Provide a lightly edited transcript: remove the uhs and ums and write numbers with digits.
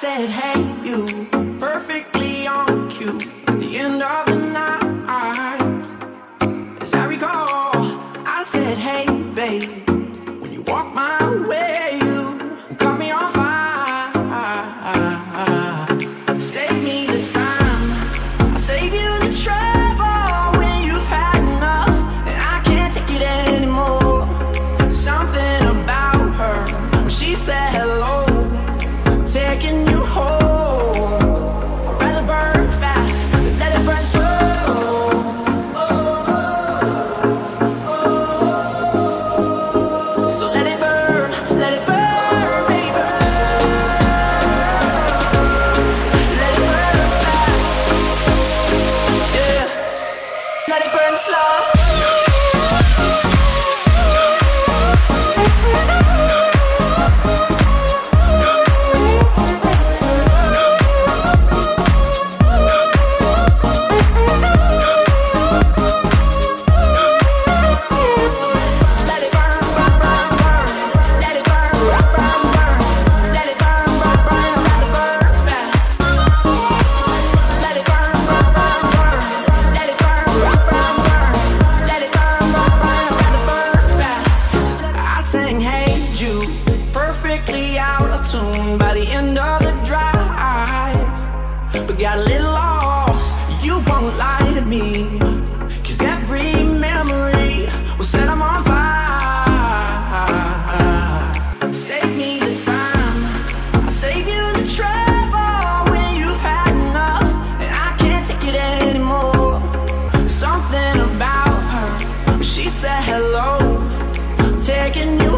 said, hey, you, perfectly on cue. At the end of the night, as I recall, I said, hey, babe, when you walk my way, you caught me on fire. Save me the time, I'll save you the trouble when you've had enough and I can't take it anymore. Something about her, when she said hello, taking you home. I'd rather burn fast than let it burn slow. So let it burn, baby. Let it burn fast, yeah. Let it burn slow. Perfectly out of tune by the end of the drive, but got a little lost. You won't lie to me, 'cause every memory will set them on fire. Save me the time, I'll save you the trouble when you've had enough and I can't take it anymore. Something about her, when she said hello, taking you